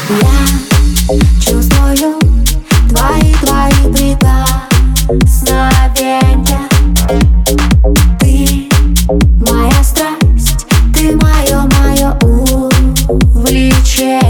Я чувствую твои прикосновения. Ты моя страсть, ты мое увлечение.